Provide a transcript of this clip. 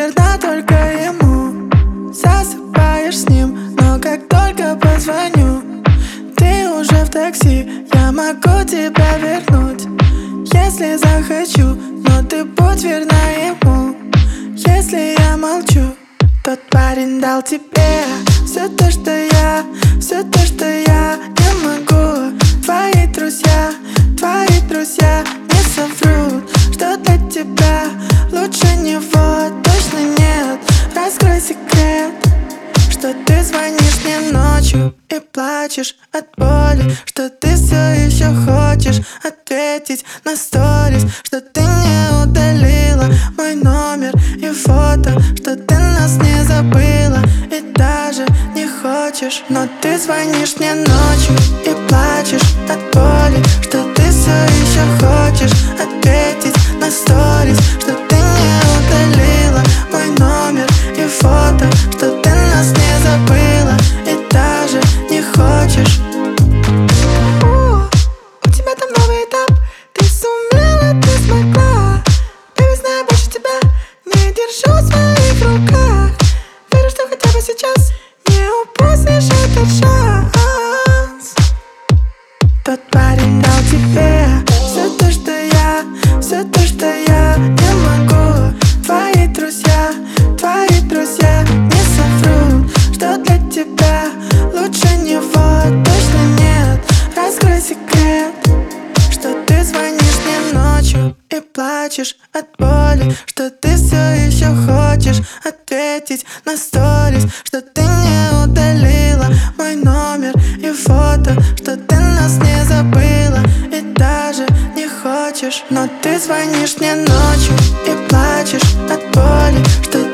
верна только ему. Засыпаешь с ним, но как только позвоню, ты уже в такси, я могу тебя вернуть, если захочу, но ты будь верна ему. Если я молчу, тот парень дал тебе все то, что я не могу. Твои друзья не соврут, что для тебя лучше него точно нет. Раскрой секрет, что ты звонишь мне ночью и плачешь от боли, что ты все еще хочешь ответить на сторис, что ты не удалила мой номер и фото, что ты нас не забыла и даже не хочешь. Но ты звонишь мне ночью и плачешь от боли, что ты все еще хочешь ответить на сторис, что ты не удалила мой номер и фото, что ты нас не забыла и даже не хочешь. У тебя там новый этап, ты сумела, ты смогла. Baby, знаю, больше тебя не держу в своих руках. Верю, что хотя бы сейчас не упустишь этот шанс. Тот парень дал тебе все то, что я не могу. Твои друзья не соврут, что для тебя лучше него точно нет. Раскрой секрет, что ты звонишь мне ночью и плачешь от боли, что ты все еще хочешь ответить на сторис, что ты не удалила мой номер и фото, что ты нас не забыла и даже не хочешь. Но ты звонишь мне ночью и плачешь от боли, что